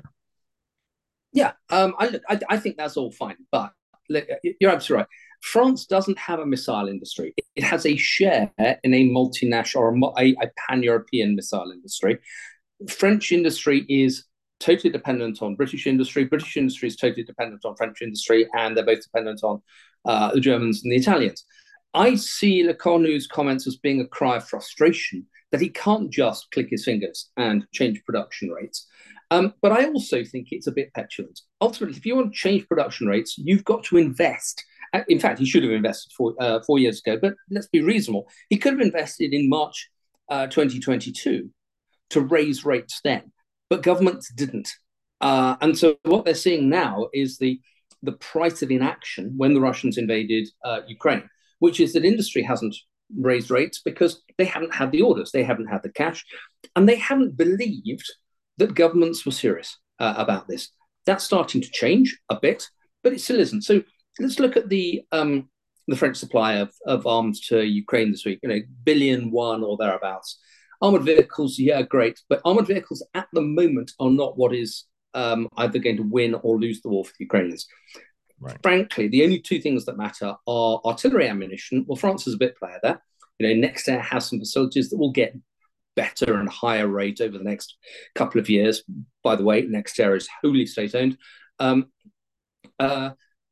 Yeah, um, I, I, I think that's all fine, but you're absolutely right. France doesn't have a missile industry. It has a share in a multinational or a, a pan-European missile industry. French industry is totally dependent on British industry. British industry is totally dependent on French industry, and they're both dependent on uh, the Germans and the Italians. I see Lecornu's comments as being a cry of frustration that he can't just click his fingers and change production rates. Um, but I also think it's a bit petulant. Ultimately, if you want to change production rates, you've got to invest. In fact, he should have invested four, uh, four years ago, but let's be reasonable. He could have invested in March uh, twenty twenty-two to raise rates then, but governments didn't. Uh, and so what they're seeing now is the, the price of inaction when the Russians invaded uh, Ukraine, which is that industry hasn't raised rates because they haven't had the orders, they haven't had the cash, and they haven't believed that governments were serious uh, about this. That's starting to change a bit, but it still isn't. So let's look at the um, the French supply of, of arms to Ukraine this week. You know, billion one or thereabouts. Armored vehicles, yeah, great, but armored vehicles at the moment are not what is um, either going to win or lose the war for the Ukrainians. Right. Frankly, the only two things that matter are artillery ammunition. Well, France is a bit player there. You know, Nexter has some facilities that will get better and higher rate over the next couple of years. By the way, Nexter is wholly state-owned. Um, uh,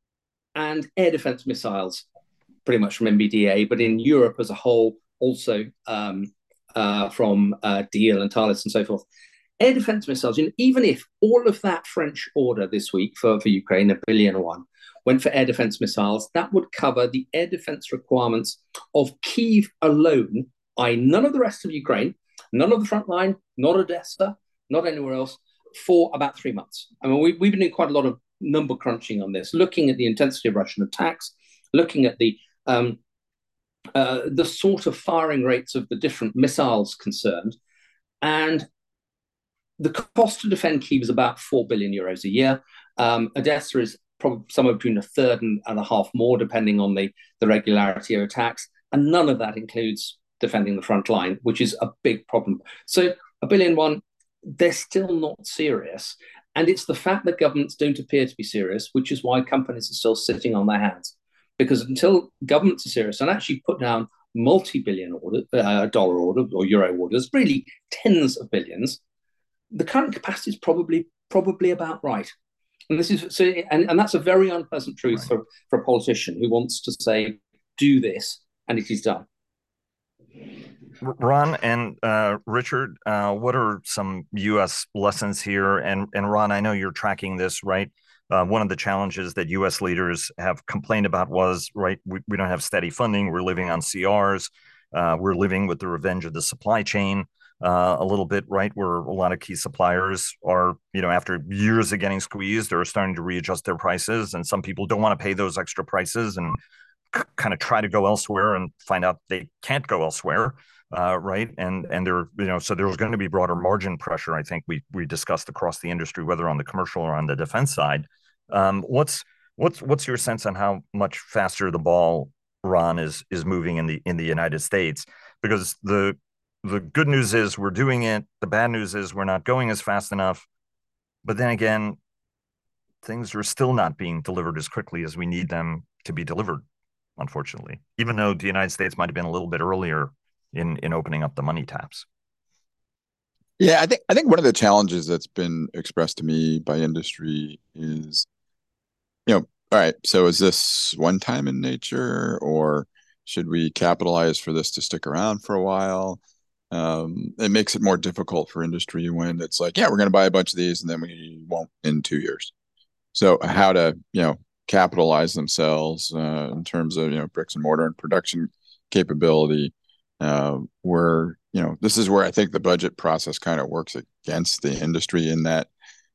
and air defense missiles, pretty much from M B D A, but in Europe as a whole, also um, uh, from uh, Diehl and Thales and so forth. Air defense missiles, you know, even if all of that French order this week for, for Ukraine, a billion one, went for air defense missiles, that would cover the air defense requirements of Kyiv alone, that is none of the rest of Ukraine, none of the front line, not Odessa, not anywhere else, for about three months. I mean, we, we've been doing quite a lot of number crunching on this, looking at the intensity of Russian attacks, looking at the um, uh, the sort of firing rates of the different missiles concerned, and the cost to defend Kyiv is about four billion euros a year. Um, Odessa is probably somewhere between a third and, and a half more, depending on the, the regularity of attacks. And none of that includes defending the front line, which is a big problem. So a billion one, they're still not serious. And it's the fact that governments don't appear to be serious, which is why companies are still sitting on their hands. Because until governments are serious and actually put down multi-billion order, uh, dollar orders or euro orders, really tens of billions, the current capacity is probably probably about right. And this is so, and, and that's a very unpleasant truth right. for, for a politician who wants to say, do this, and it is done. Ron and uh, Richard, uh, what are some U S lessons here? And and Ron, I know you're tracking this, right? Uh, one of the challenges that U S leaders have complained about was, right, we, we don't have steady funding. We're living on C Rs. Uh, we're living with the revenge of the supply chain uh, a little bit, right, where a lot of key suppliers are, you know, after years of getting squeezed, are starting to readjust their prices. And some people don't want to pay those extra prices and c- kind of try to go elsewhere and find out they can't go elsewhere. Uh, right. And and there, you know, so there's going to be broader margin pressure. I think we we discussed across the industry, whether on the commercial or on the defense side. Um, what's what's what's your sense on how much faster the ball, Ron, is is moving in the in the United States? Because the the good news is we're doing it. The bad news is we're not going as fast enough. But then again, things are still not being delivered as quickly as we need them to be delivered, unfortunately, even though the United States might have been a little bit earlier in in opening up the money taps. Yeah, I think I think one of the challenges that's been expressed to me by industry is, you know, all right, so is this one time in nature, or should we capitalize for this to stick around for a while? Um, it makes it more difficult for industry when it's like, yeah, we're going to buy a bunch of these and then we won't in two years. So how to, you know, capitalize themselves uh, in terms of, you know, bricks and mortar and production capability. Uh, where, you know, this is where I think the budget process kind of works against the industry in that,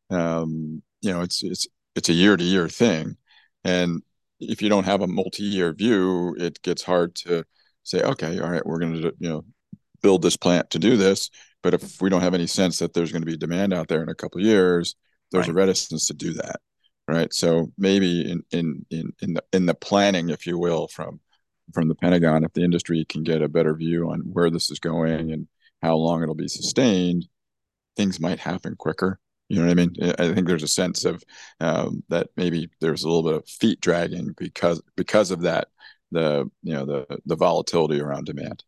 um, you know, it's it's it's a year to year thing, and if you don't have a multi-year view, it gets hard to say, okay, all right, we're going to, you know, build this plant to do this, but if we don't have any sense that there's going to be demand out there in a couple of years, there's right. a reticence to do that, right? So maybe in in in in the in the planning, if you will, from from the Pentagon, if the industry can get a better view on where this is going and how long it'll be sustained, things might happen quicker. You know what I mean? I think there's a sense of um, that maybe there's a little bit of feet dragging because because of that, the you know the the volatility around demand.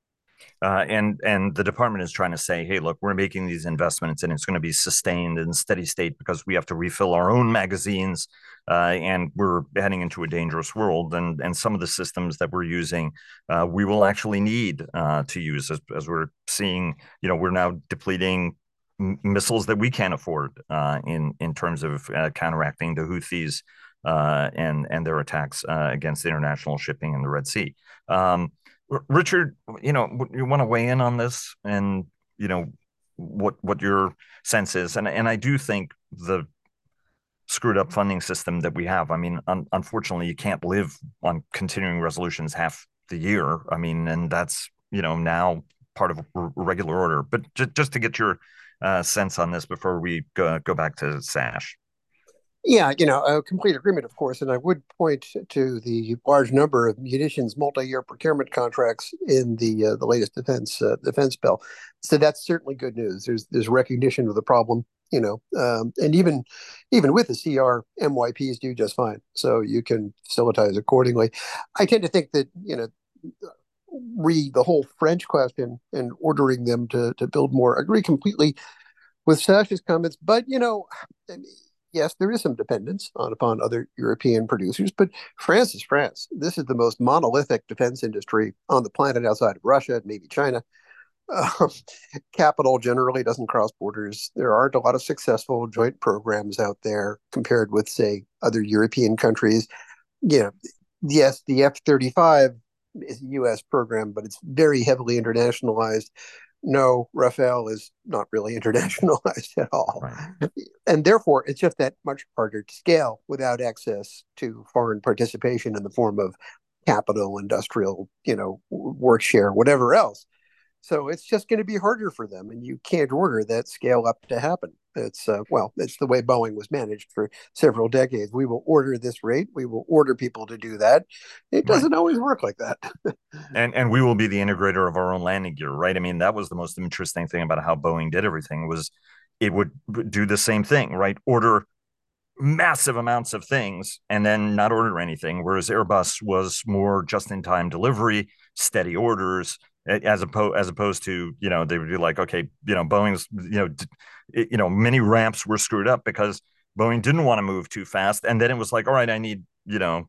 Uh, and and the department is trying to say, hey, look, we're making these investments and it's going to be sustained in steady state because we have to refill our own magazines, uh, and we're heading into a dangerous world. And and some of the systems that we're using, uh, we will actually need uh, to use as, as we're seeing. You know, we're now depleting m- missiles that we can't afford uh, in in terms of uh, counteracting the Houthis uh, and and their attacks uh, against international shipping in the Red Sea. Um, Richard, you know, you want to weigh in on this, and you know what what your sense is, and and I do think the screwed up funding system that we have. I mean, un- unfortunately, you can't live on continuing resolutions half the year. I mean, and that's you know now part of a regular order. But j- just to get your uh, sense on this before we go, go back to Sash. Yeah, you know, a complete agreement, of course, and I would point to the large number of munitions multi-year procurement contracts in the uh, the latest defense uh, defense bill. So that's certainly good news. There's there's recognition of the problem, you know, um, and even even with the C R, M Y Ps do just fine. So you can facilitize accordingly. I tend to think that you know, re the whole French question and ordering them to to build more. I agree completely with Sash's comments, but you know. I mean, yes, there is some dependence on upon other European producers, but France is France. This is the most monolithic defense industry on the planet outside of Russia, maybe China. Um, capital generally doesn't cross borders. There aren't a lot of successful joint programs out there compared with, say, other European countries. You know, yes, the F thirty-five is a U S program, but it's very heavily internationalized. no, Rafale is not really internationalized at all. Right. And therefore, it's just that much harder to scale without access to foreign participation in the form of capital, industrial, you know, work share, whatever else. So it's just going to be harder for them, and you can't order that scale up to happen. It's uh, well, it's the way Boeing was managed for several decades. We will order this rate. We will order people to do that. It doesn't right. always work like that. and and we will be the integrator of our own landing gear, right? I mean, that was the most interesting thing about how Boeing did everything was it would do the same thing, right? Order massive amounts of things and then not order anything, whereas Airbus was more just-in-time delivery, steady orders, as opposed as opposed to, you know, they would be like, okay, you know, Boeing's, you know, d- you know, many ramps were screwed up because Boeing didn't want to move too fast, and then it was like, all right, I need, you know,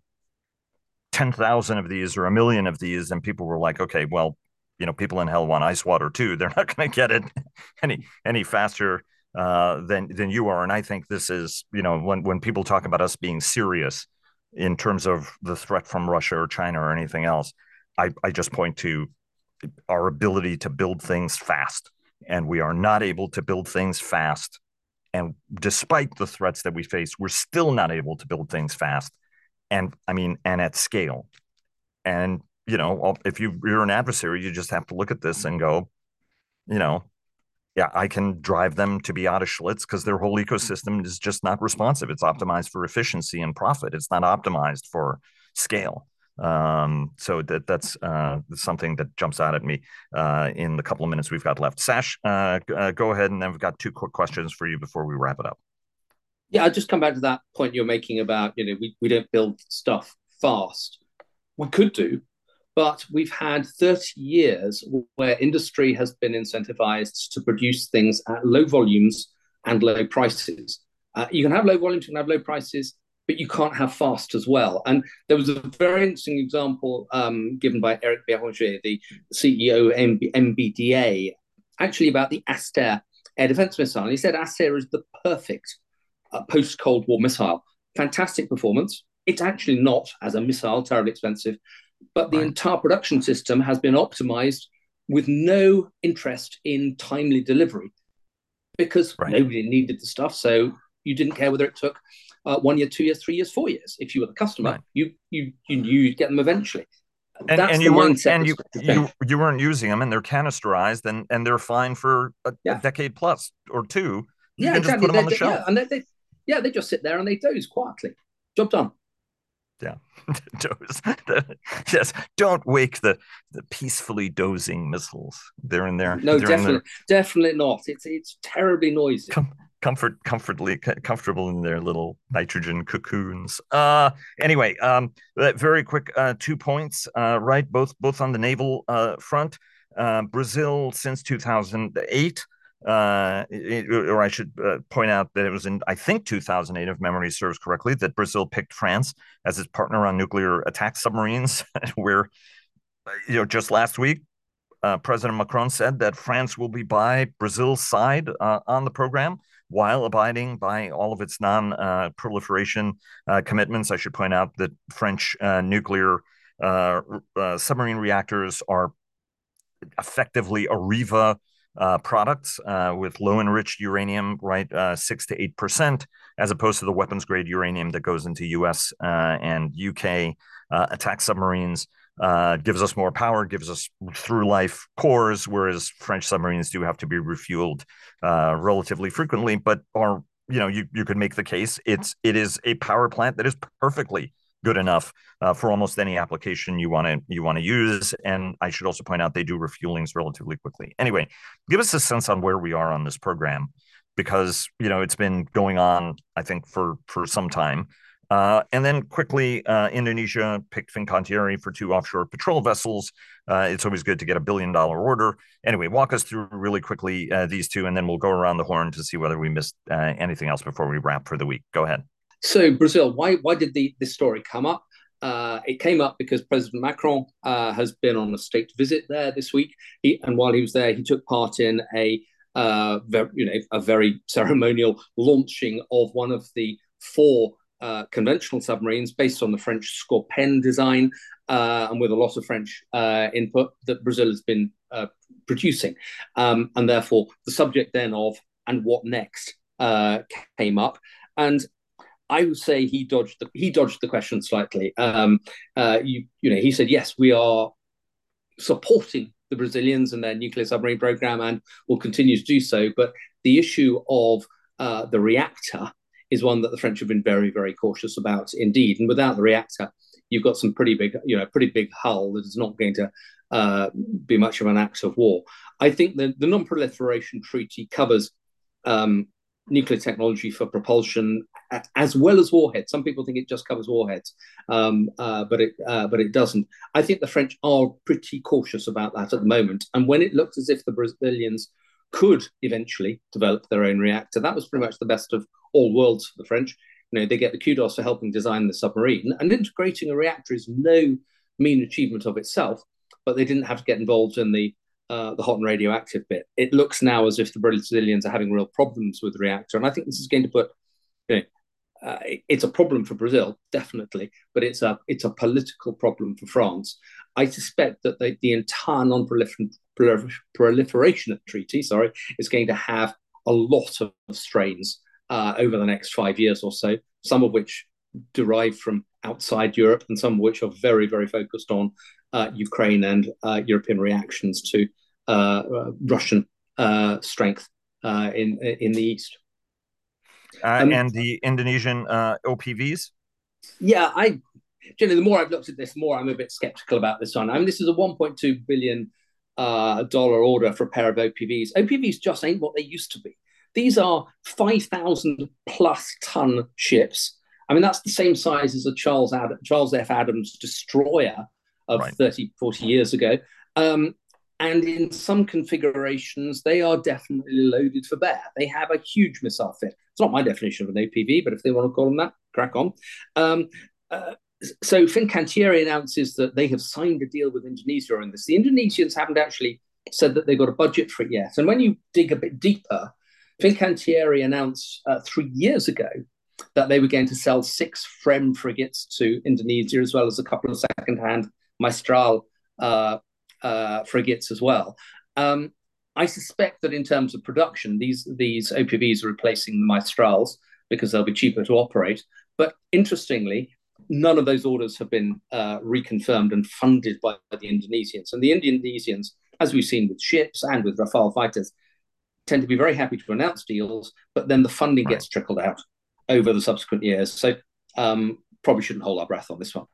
ten thousand of these or a million of these, and people were like, okay, well, you know, people in hell want ice water too. They're not going to get it any any faster uh, than than you are. And I think this is, you know, when when people talk about us being serious in terms of the threat from Russia or China or anything else, I, I just point to our ability to build things fast, and we are not able to build things fast. And despite the threats that we face, we're still not able to build things fast. And I mean, and at scale. And, you know, if you, you're an adversary, you just have to look at this and go, you know, yeah, I can drive them to be out of Schlitz because their whole ecosystem is just not responsive. It's optimized for efficiency and profit. It's not optimized for scale. Um, so that that's uh, something that jumps out at me uh, in the couple of minutes we've got left. Sash, uh, uh, go ahead, and then we've got two quick questions for you before we wrap it up. Yeah, I'll just come back to that point you're making about, you know, we, we don't build stuff fast. We could do, but we've had thirty years where industry has been incentivized to produce things at low volumes and low prices. Uh, you can have low volumes, you can have low prices, but you can't have fast as well. And there was a very interesting example um, given by Eric Béranger, the C E O of M B D A, actually about the Aster air defense missile. And he said Aster is the perfect uh, post-Cold War missile. Fantastic performance. It's actually not, as a missile, terribly expensive, but the right. entire production system has been optimized with no interest in timely delivery because right. nobody needed the stuff. So you didn't care whether it took uh, one year, two years, three years, four years. If you were the customer, right. you you you knew you'd get them eventually. And, That's and the you weren't mindset and you, you you weren't using them, and they're canisterized, and, and they're fine for a, yeah. a decade plus or two. You yeah, can exactly. just put them they, on the they, shelf. Yeah, and they, they yeah they just sit there and they doze quietly. Job done. Yeah, doze. Yes, don't wake the, the peacefully dozing missiles. They're in there. No, They're definitely, in definitely not. It's it's terribly noisy. Com- comfort, comfortably comfortable in their little nitrogen cocoons. Uh, anyway, um, very quick, uh, two points. Uh, right, both both on the naval uh, front. Uh, Brazil since two thousand eight. Uh, it, or I should uh, point out that it was in, I think, two thousand eight, if memory serves correctly, that Brazil picked France as its partner on nuclear attack submarines, where, you know, just last week, uh, President Macron said that France will be by Brazil's side uh, on the program while abiding by all of its non-proliferation uh, uh, commitments. I should point out that French uh, nuclear uh, uh, submarine reactors are effectively Areva Uh, products uh, with low enriched uranium, right, uh, six to eight percent, as opposed to the weapons grade uranium that goes into U S uh, and U K uh, attack submarines. Uh, gives us more power, gives us through life cores, whereas French submarines do have to be refueled uh, relatively frequently. But are you know you you could make the case it's it is a power plant that is perfectly good enough uh, for almost any application you want to you want to use. And I should also point out they do refuelings relatively quickly. Anyway, give us a sense on where we are on this program, because you know it's been going on, I think, for for some time. Uh, and then quickly, uh, Indonesia picked Fincantieri for two offshore patrol vessels. Uh, it's always good to get a billion dollar order. Anyway, walk us through really quickly uh, these two, and then we'll go around the horn to see whether we missed uh, anything else before we wrap for the week. Go ahead. So Brazil, why why did the this story come up? Uh, it came up because President Macron uh, has been on a state visit there this week, he, and while he was there, he took part in a uh, very, you know a very ceremonial launching of one of the four uh, conventional submarines based on the French Scorpène design, uh, and with a lot of French uh, input that Brazil has been uh, producing. Um, and therefore, the subject then of and what next uh, came up. And I would say he dodged the, he dodged the question slightly. Um, uh, you, you know, he said, yes, we are supporting the Brazilians and their nuclear submarine program and will continue to do so. But the issue of uh, the reactor is one that the French have been very, very cautious about indeed. And without the reactor, you've got some pretty big, you know, pretty big hull that is not going to uh, be much of an act of war. I think that the Non-Proliferation Treaty covers um, nuclear technology for propulsion as well as warheads. Some people think it just covers warheads, um, uh, but it uh, but it doesn't. I think the French are pretty cautious about that at the moment. And when it looked as if the Brazilians could eventually develop their own reactor, that was pretty much the best of all worlds for the French. You know, they get the kudos for helping design the submarine, and integrating a reactor is no mean achievement of itself. But they didn't have to get involved in the uh, the hot and radioactive bit. It looks now as if the Brazilians are having real problems with the reactor, and I think this is going to put, you know, uh, it's a problem for Brazil, definitely, but it's a it's a political problem for France. I suspect that the, the entire non-proliferation treaty, sorry, is going to have a lot of strains uh, over the next five years or so. Some of which derive from outside Europe, and some of which are very, very focused on uh, Ukraine and uh, European reactions to uh, uh, Russian uh, strength uh, in in the east. Uh, um, and the Indonesian uh, O P Vs? Yeah, I generally, the more I've looked at this, the more I'm a bit skeptical about this one. I mean, this is a one point two billion dollars uh, order for a pair of O P Vs. O P Vs just ain't what they used to be. These are five thousand plus ton ships. I mean, that's the same size as a Charles, Ad- Charles F. Adams destroyer of right. thirty, forty years ago. Um, and in some configurations, they are definitely loaded for bear. They have a huge missile fit. It's not my definition of an O P V, but if they want to call them that, crack on. Um, uh, so Fincantieri announces that they have signed a deal with Indonesia on this. The Indonesians haven't actually said that they've got a budget for it yet. And when you dig a bit deeper, Fincantieri announced uh, three years ago that they were going to sell six Frem frigates to Indonesia, as well as a couple of second-hand Mistral uh, uh, frigates as well. Um, I suspect that in terms of production, these, these O P Vs are replacing the Mistrals because they'll be cheaper to operate. But interestingly, none of those orders have been uh, reconfirmed and funded by the Indonesians. And the Indonesians, as we've seen with ships and with Rafale fighters, tend to be very happy to announce deals, but then the funding right. gets trickled out over the subsequent years. So um, probably shouldn't hold our breath on this one.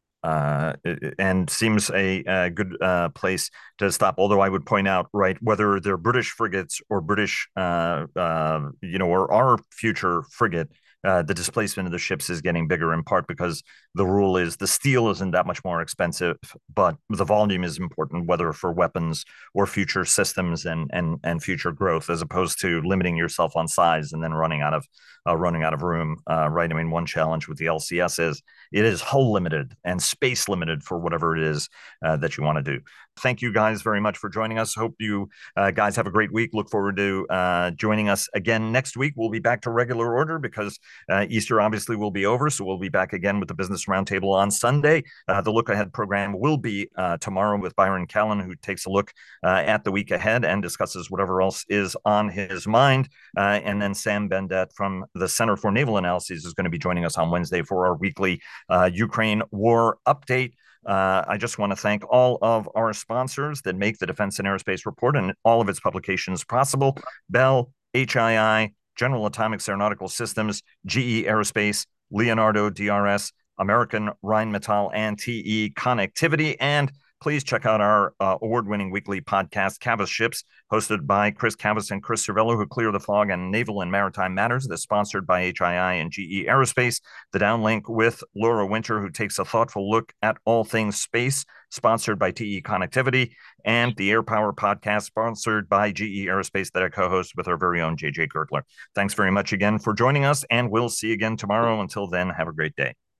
Uh, and seems a, a good uh, place to stop. Although I would point out, right, whether they're British frigates or British, uh, uh, you know, or our future frigate, uh, the displacement of the ships is getting bigger in part because the rule is the steel isn't that much more expensive, but the volume is important, whether for weapons or future systems and and and future growth, as opposed to limiting yourself on size and then running out of uh, running out of room. Uh, right. I mean, one challenge with the L C S is it is hull limited and space limited for whatever it is uh, that you want to do. Thank you guys very much for joining us. Hope you uh, guys have a great week. Look forward to uh, joining us again next week. We'll be back to regular order because uh, Easter obviously will be over. So we'll be back again with the Business Roundtable on Sunday. Uh, the Look Ahead program will be uh, tomorrow with Byron Callan, who takes a look uh, at the week ahead and discusses whatever else is on his mind. Uh, and then Sam Bendet from the Center for Naval Analyses is going to be joining us on Wednesday for our weekly uh, Ukraine war update. Uh, I just want to thank all of our sponsors that make the Defense and Aerospace Report and all of its publications possible. Bell, H I I, General Atomics Aeronautical Systems, G E Aerospace, Leonardo D R S, American Rheinmetall, and T E Connectivity. And please check out our uh, award-winning weekly podcast, Cavas Ships, hosted by Chris Cavas and Chris Cervello, who clear the fog on naval and maritime matters. That's sponsored by H I I and G E Aerospace. The Downlink with Laura Winter, who takes a thoughtful look at all things space, sponsored by T E Connectivity. And the Air Power podcast, sponsored by G E Aerospace, that I co-host with our very own J J Gertler. Thanks very much again for joining us, and we'll see you again tomorrow. Until then, have a great day.